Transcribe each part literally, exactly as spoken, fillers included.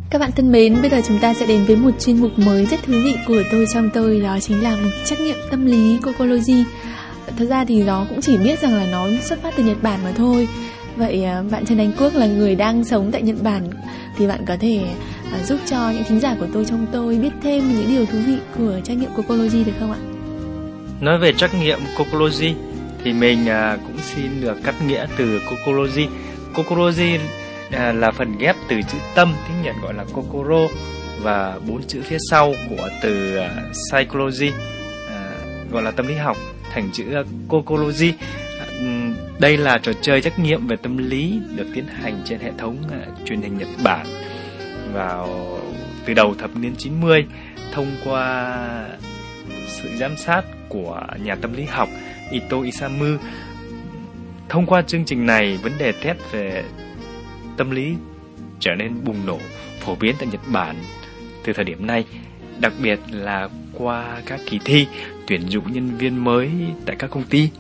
Các bạn thân mến, bây giờ chúng ta sẽ đến với một chuyên mục mới rất thú vị của Tôi Trong Tôi. Đó chính là một trắc nghiệm tâm lý Cocology. Thật ra thì nó cũng chỉ biết rằng là nó xuất phát từ Nhật Bản mà thôi. Vậy bạn Trần Anh Quốc là người đang sống tại Nhật Bản, thì bạn có thể giúp cho những thính giả của Tôi Trong Tôi biết thêm những điều thú vị của trắc nghiệm Cocology được không ạ? Nói về trắc nghiệm Cocology thì mình cũng xin được cắt nghĩa từ Cocology. Cocology là phần ghép từ chữ tâm, tiếng Nhật gọi là kokoro, và bốn chữ phía sau của từ psychology, gọi là tâm lý học, thành chữ Cocology. Đây là trò chơi trắc nghiệm về tâm lý được tiến hành trên hệ thống truyền hình Nhật Bản vào từ đầu thập niên chín mươi thông qua sự giám sát của nhà tâm lý học Ito Isamu. Thông qua chương trình này, vấn đề test về tâm lý trở nên bùng nổ, phổ biến tại Nhật Bản từ thời điểm này, đặc biệt là qua các kỳ thi tuyển dụng nhân viên mới tại các công ty.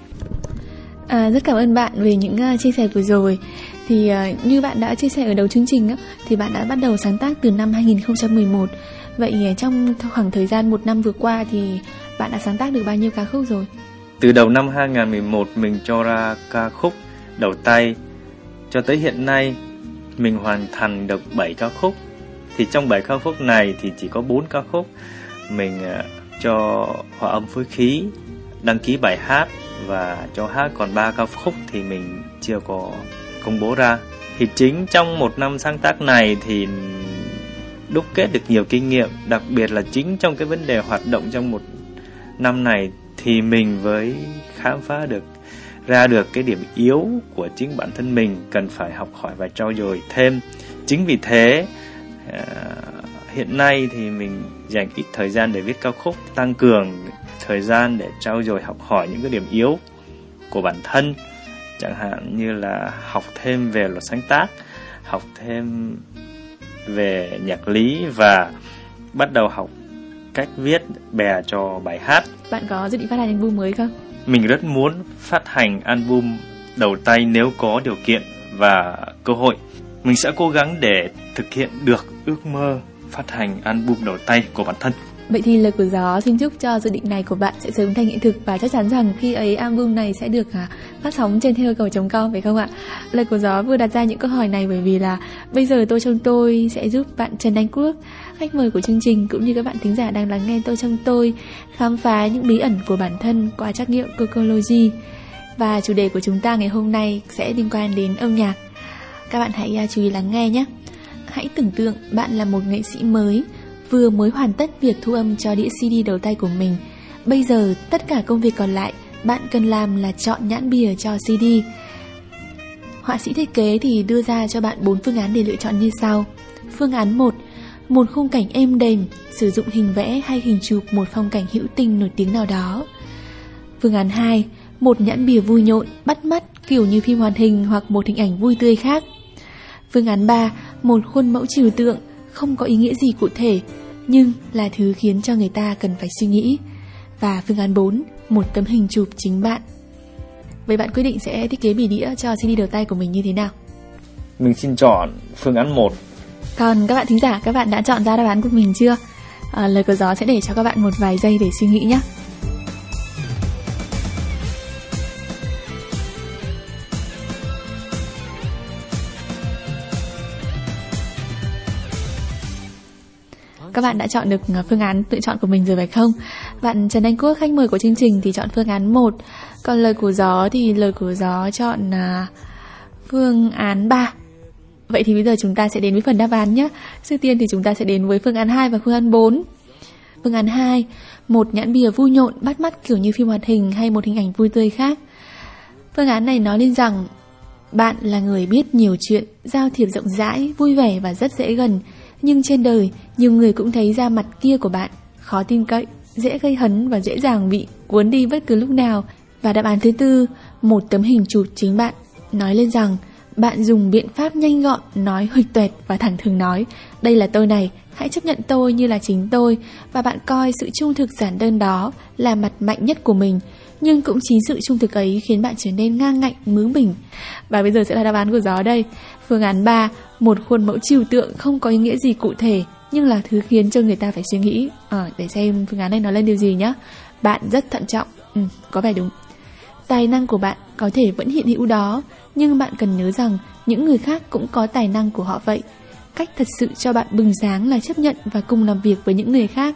À, rất cảm ơn bạn về những uh, chia sẻ vừa rồi. Thì uh, như bạn đã chia sẻ ở đầu chương trình á, thì bạn đã bắt đầu sáng tác từ năm hai nghìn không trăm mười một. Vậy uh, trong khoảng thời gian một năm vừa qua thì bạn đã sáng tác được bao nhiêu ca khúc rồi? Từ đầu năm hai nghìn không trăm mười một mình cho ra ca khúc đầu tay, cho tới hiện nay mình hoàn thành được bảy ca khúc. Thì trong bảy ca khúc này thì chỉ có bốn ca khúc mình uh, cho hòa âm phối khí, đăng ký bài hát và cho hát, còn ba ca khúc thì mình chưa có công bố ra. Thì chính trong một năm sáng tác này thì đúc kết được nhiều kinh nghiệm, đặc biệt là chính trong cái vấn đề hoạt động trong một năm này thì mình với khám phá được ra được cái điểm yếu của chính bản thân mình, cần phải học hỏi và trau dồi thêm. Chính vì thế uh, hiện nay thì mình dành ít thời gian để viết ca khúc, tăng cường thời gian để trau dồi học hỏi những cái điểm yếu của bản thân, chẳng hạn như là học thêm về luật sáng tác, học thêm về nhạc lý và bắt đầu học cách viết bè cho bài hát. Bạn có dự định phát hành album mới không? Mình rất muốn phát hành album đầu tay nếu có điều kiện và cơ hội. Mình sẽ cố gắng để thực hiện được ước mơ phát hành album đầu tay của bản thân. Vậy thì Lời Của Gió xin chúc cho dự định này của bạn sẽ sớm thành hiện thực, và chắc chắn rằng khi ấy album này sẽ được phát sóng trên theo cầu chấm com, phải không ạ? Lời Của Gió vừa đặt ra những câu hỏi này bởi vì là bây giờ Tôi Trong Tôi sẽ giúp bạn Trần Anh Quốc, khách mời của chương trình, cũng như các bạn thính giả đang lắng nghe Tôi Trong Tôi, khám phá những bí ẩn của bản thân qua trắc nghiệm Cocology. Và chủ đề của chúng ta ngày hôm nay sẽ liên quan đến âm nhạc. Các bạn hãy chú ý lắng nghe nhé. Hãy tưởng tượng bạn là một nghệ sĩ mới, vừa mới hoàn tất việc thu âm cho đĩa xê đê đầu tay của mình. Bây giờ tất cả công việc còn lại bạn cần làm là chọn nhãn bìa cho xê đê. Họa sĩ thiết kế thì đưa ra cho bạn bốn phương án để lựa chọn như sau. Phương án một, một khung cảnh êm đềm, sử dụng hình vẽ hay hình chụp một phong cảnh hữu tình nổi tiếng nào đó. Phương án hai, một nhãn bìa vui nhộn, bắt mắt kiểu như phim hoạt hình hoặc một hình ảnh vui tươi khác. Phương án ba, một khuôn mẫu trừu tượng, không có ý nghĩa gì cụ thể, nhưng là thứ khiến cho người ta cần phải suy nghĩ. Và phương án bốn, một tấm hình chụp chính bạn. Vậy bạn quyết định sẽ thiết kế bìa đĩa cho xê đê đầu tay của mình như thế nào? Mình xin chọn phương án một. Còn các bạn thính giả, các bạn đã chọn ra đáp án của mình chưa? À, Lời Của Gió sẽ để cho các bạn một vài giây để suy nghĩ nhé. Các bạn đã chọn được phương án lựa chọn của mình rồi phải không? Bạn Trần Anh Quốc, khách mời của chương trình, thì chọn phương án một. Còn Lời Của Gió thì Lời Của Gió chọn uh, phương án ba. Vậy thì bây giờ chúng ta sẽ đến với phần đáp án nhé. Trước tiên thì chúng ta sẽ đến với phương án hai và phương án bốn. Phương án hai, một nhãn bìa vui nhộn, bắt mắt kiểu như phim hoạt hình hay một hình ảnh vui tươi khác. Phương án này nói lên rằng bạn là người biết nhiều chuyện, giao thiệp rộng rãi, vui vẻ và rất dễ gần. Nhưng trên đời, nhiều người cũng thấy da mặt kia của bạn khó tin cậy, dễ gây hấn và dễ dàng bị cuốn đi bất cứ lúc nào. Và đáp án thứ tư, một tấm hình chụp chính bạn, nói lên rằng bạn dùng biện pháp nhanh gọn, nói huỵch toẹt và thẳng thừng nói: đây là tôi này, hãy chấp nhận tôi như là chính tôi. Và bạn coi sự trung thực giản đơn đó là mặt mạnh nhất của mình. nhưng cũng chính sự trung thực ấy khiến bạn trở nên ngang ngạnh, bướng bỉnh. Và bây giờ sẽ là đáp án của Gió đây. Phương án ba, một khuôn mẫu trừu tượng không có ý nghĩa gì cụ thể, nhưng là thứ khiến cho người ta phải suy nghĩ. Ờ, để xem phương án này nói lên điều gì nhá. Bạn rất thận trọng. Ừ, có vẻ đúng. Tài năng của bạn có thể vẫn hiện hữu đó, nhưng bạn cần nhớ rằng những người khác cũng có tài năng của họ vậy. Cách thật sự cho bạn bừng sáng là chấp nhận và cùng làm việc với những người khác.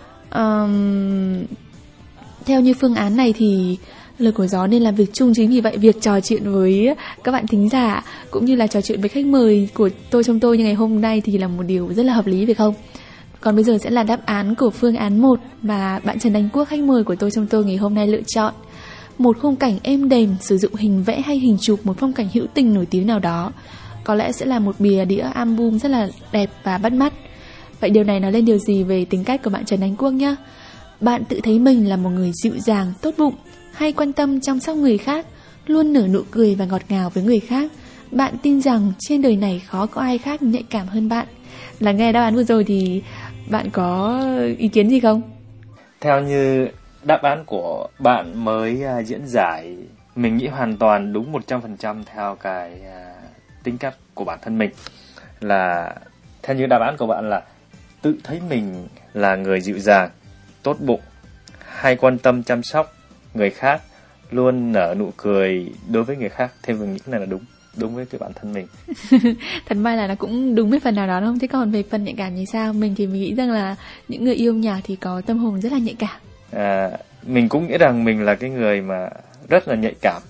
Um, theo như phương án này thì lời của Gió nên làm việc chung, chính vì vậy việc trò chuyện với các bạn thính giả cũng như là trò chuyện với khách mời của Tôi Trong Tôi như ngày hôm nay thì là một điều rất là hợp lý, phải không? Còn bây giờ sẽ là đáp án của phương án một mà bạn Trần Anh Quốc, khách mời của Tôi Trong Tôi ngày hôm nay lựa chọn. Một khung cảnh êm đềm, sử dụng hình vẽ hay hình chụp một phong cảnh hữu tình nổi tiếng nào đó. Có lẽ sẽ là một bìa đĩa album rất là đẹp và bắt mắt. Vậy điều này nói lên điều gì về tính cách của bạn Trần Anh Quốc nhá? Bạn tự thấy mình là một người dịu dàng, tốt bụng, hay quan tâm chăm sóc người khác, luôn nở nụ cười và ngọt ngào với người khác. Bạn tin rằng trên đời này khó có ai khác nhạy cảm hơn bạn. Là nghe đáp án vừa rồi thì bạn có ý kiến gì không? Theo như đáp án của bạn mới uh, diễn giải, mình nghĩ hoàn toàn đúng một trăm phần trăm theo cái uh, tính cách của bản thân mình. Là theo như đáp án của bạn là tự thấy mình là người dịu dàng, tốt bụng, hay quan tâm chăm sóc người khác, luôn nở nụ cười đối với người khác. Thêm mình nghĩ cái này là đúng, đúng với cái bản thân mình. Thật may là nó cũng đúng với phần nào đó đúng không? Thế còn về phần nhạy cảm thì sao? Mình thì mình nghĩ rằng là những người yêu nhạc thì có tâm hồn rất là nhạy cảm. À, mình cũng nghĩ rằng mình là cái người mà rất là nhạy cảm,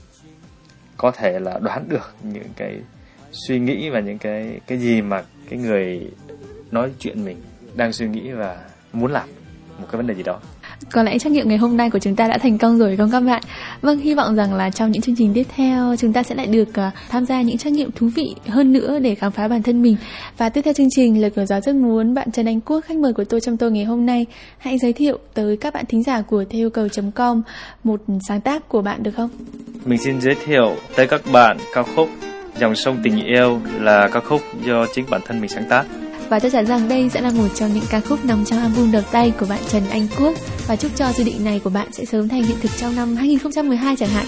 có thể là đoán được những cái suy nghĩ và những cái cái gì mà cái người nói chuyện mình đang suy nghĩ và muốn làm một cái vấn đề gì đó. Có lẽ trắc nghiệm ngày hôm nay của chúng ta đã thành công rồi phải không các bạn? Vâng, hy vọng rằng là trong những chương trình tiếp theo chúng ta sẽ lại được uh, tham gia những trắc nghiệm thú vị hơn nữa để khám phá bản thân mình. Và tiếp theo chương trình, Lời của Gió rất muốn bạn Trần Anh Quốc, khách mời của Tôi Trong Tôi ngày hôm nay, hãy giới thiệu tới các bạn thính giả của theo yêu cầu chấm com một sáng tác của bạn được không? Mình xin giới thiệu tới các bạn ca khúc Dòng Sông Tình Yêu, là ca khúc do chính bản thân mình sáng tác. Và chắc chắn rằng đây sẽ là một trong những ca khúc nằm trong album đầu tay của bạn Trần Anh Quốc. Và chúc cho dự định này của bạn sẽ sớm thành hiện thực trong năm hai không một hai chẳng hạn.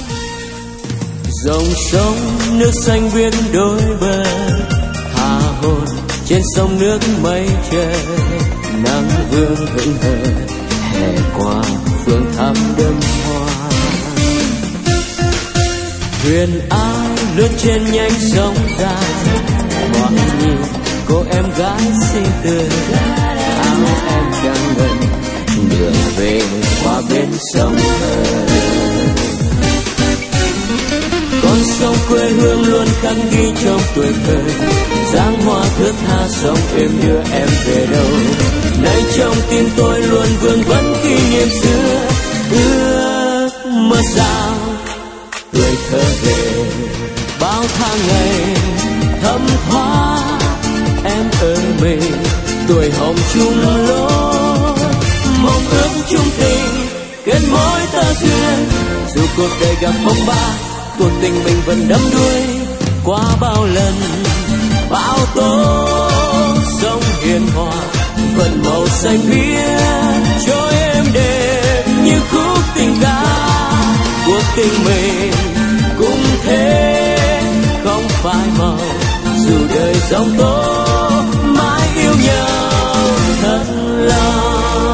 Dòng sông nước xanh biên đôi bờ, tha hồn trên sông nước mây trời, nắng vương hững hờ hè qua phương thăm đơm hoa. Thuyền áo lướt trên nhánh sông dài, ngoạn nhìn cô em gái xinh tươi, áo em trắng ngần đường về qua bên sông hờ. Con sông quê hương luôn khắc ghi trong tuổi thơ, dáng hoa thướt tha sông êm đưa em về đâu. Nay trong tim tôi luôn vương vấn kỷ niệm xưa, ước mơ sao tuổi thơ về bao tháng ngày thấm thoát. Em ơi mình tuổi hồng chung lối, mong ước chung tình kết mối tơ duyên. Dù cuộc đời gặp phong ba, cuộc tình mình vẫn đắm đuối. Qua bao lần bão tố, sông hiền hòa vẫn màu xanh biếc, trôi êm đềm như khúc tình ca. Cuộc tình mình cũng thế, không phai màu dù đời giông tố, mãi yêu nhau thật lòng.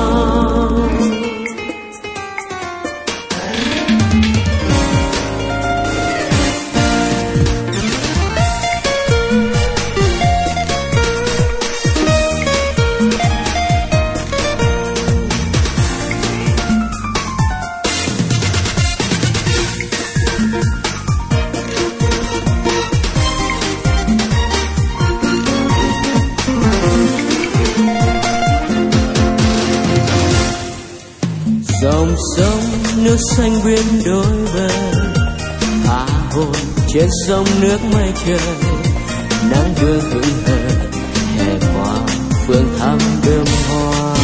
Dòng sông nước xanh biên đôi bờ, tha hồn trên sông nước mây trời, nắng vương hững hờ hè qua phương thăm đơm hoa.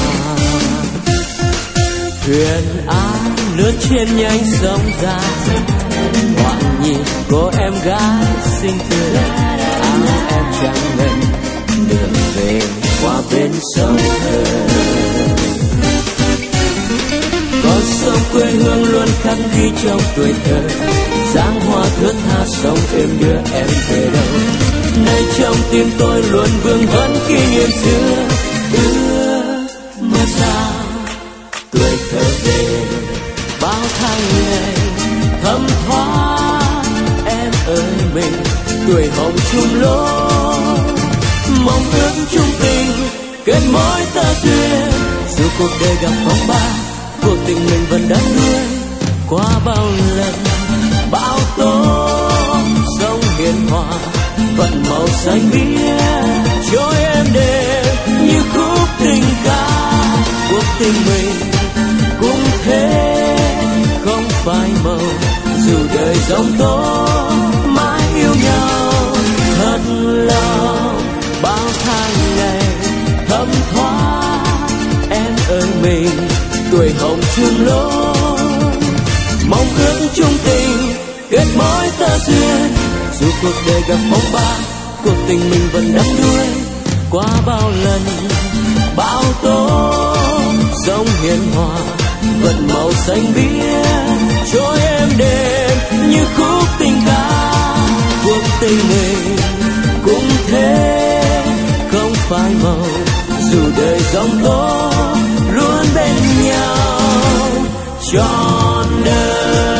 Thuyền áo lướt trên nhánh sông dài, ngoạn nhìn cô em gái xinh tươi, áo em trắng ngần đường về qua bên sông hờ. Con sông quê hương luôn khắc ghi trong tuổi thơ, dáng hoa thướt tha sông êm đưa em về đâu. Nay trong tim tôi luôn vương vấn kỷ niệm xưa, ước mơ sao tuổi thơ về. Bao tháng ngày thấm thoát em ơi mình, tuổi hồng chung lối, mong ước chung tình kết mối tơ duyên. Dù cuộc đời gặp phong ba, cuộc tình mình vẫn đắm đuối. Qua bao lần bão tố sông hiền hòa, vận màu xanh biếc trôi em đêm như khúc tình ca. Cuộc tình mình cũng thế không phai màu, dù đời giông tố mãi yêu nhau thật lòng. Bao tháng ngày thấm thoát em ơi mình, tuổi hồng chung lối, mong ước chung tình kết mối tơ duyên. Dù cuộc đời gặp phong ba, cuộc tình mình vẫn đắm đuối. Qua bao lần bão tố sông hiền hòa, vận màu xanh biếc trôi em đêm như khúc tình ca. Cuộc tình mình cũng thế không phai màu, dù đời giông tố luôn bên nhau trọn đời.